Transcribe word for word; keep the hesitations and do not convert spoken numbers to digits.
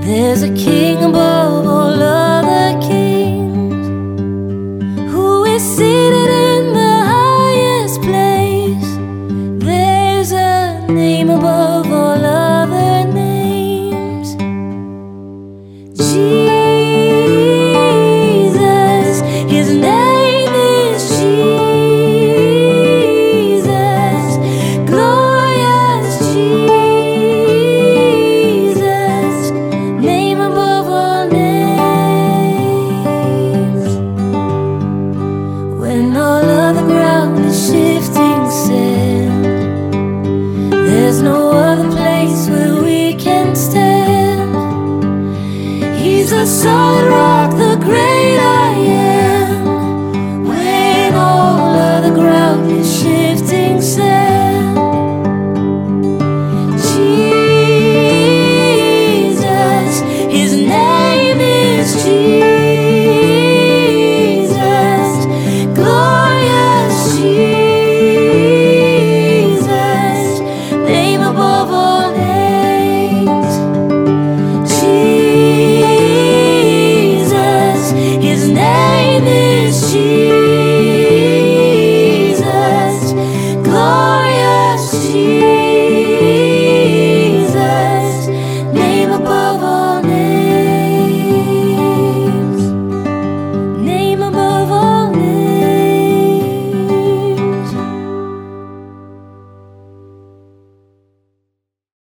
There's a king above all other kings, who is seated in the highest place. There's a name above all other names, Jesus. His name is Jesus, glorious Jesus, name above all names. When all of the ground is shifting sand, there's no other place where we can stand. He's the solid rock, the